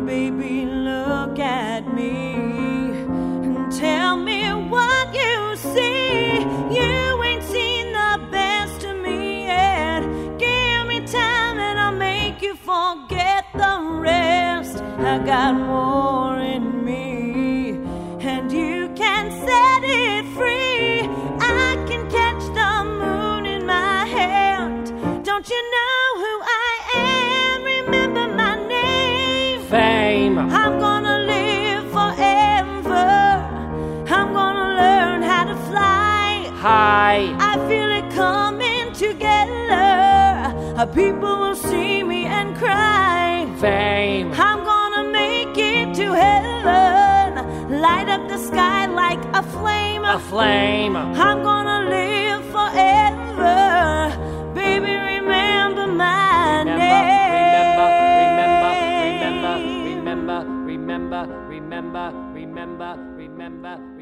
Baby, look at me and tell me what you see. You ain't seen the best of me yet. Give me time and I'll make you forget the rest. I got more in me and you can set it free. I can catch the moon in my hand. Don't you know who I am? Remember my name. Fame. I'm gonna live forever. I'm gonna learn how to fly High. I feel it coming together. People will see me and cry. Fame. I'm gonna make it to heaven. Light up the sky like a flame. A flame. I'm gonna live forever. Baby, remember my name. Remember.